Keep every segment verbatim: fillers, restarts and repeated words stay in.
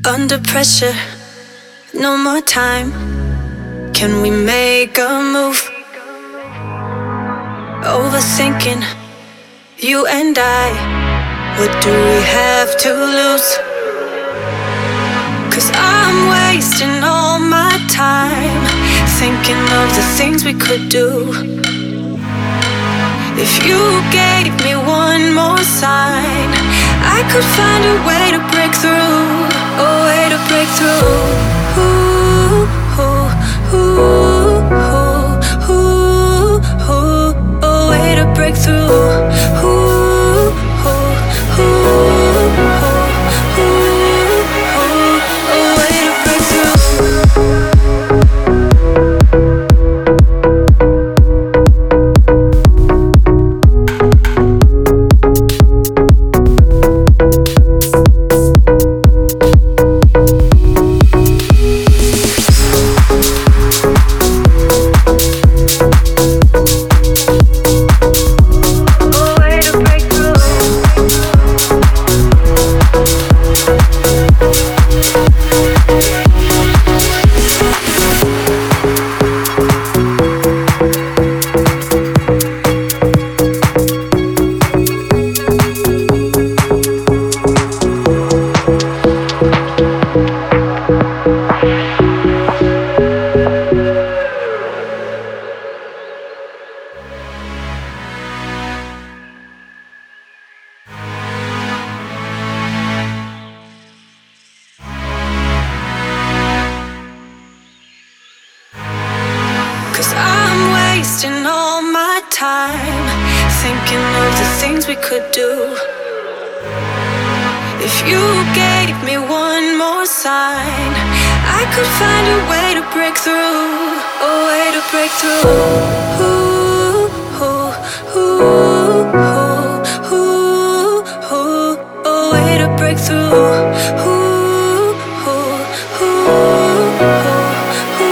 Under pressure, no more time. Can we make a move? Overthinking, you and I. What do we have to lose? Cause I'm wasting all my time thinking of the things we could do. If you gave me one more sign, I could find a way to break through. A way to break through. Ooh, ooh, ooh, ooh, ooh, ooh. A way to break through. Ooh, ooh, ooh, ooh, ooh. A way to break through. Cause I'm wasting all my time thinking of the things we could do. If you gave me one more sign, I could find a way to break through. A way to break through. Ooh, ooh, ooh, ooh, ooh, ooh. A way to break through. Ooh, ooh, ooh, ooh, ooh.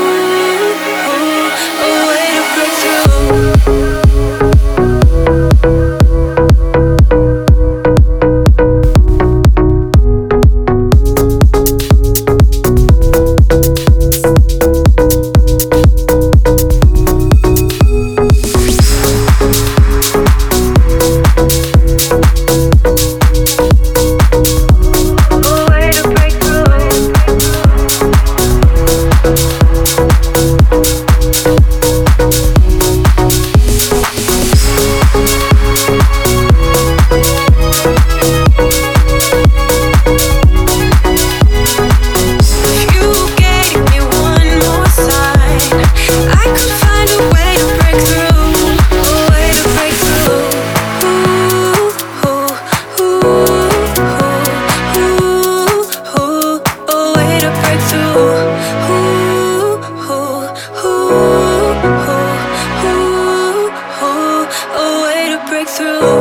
A way to break through. Through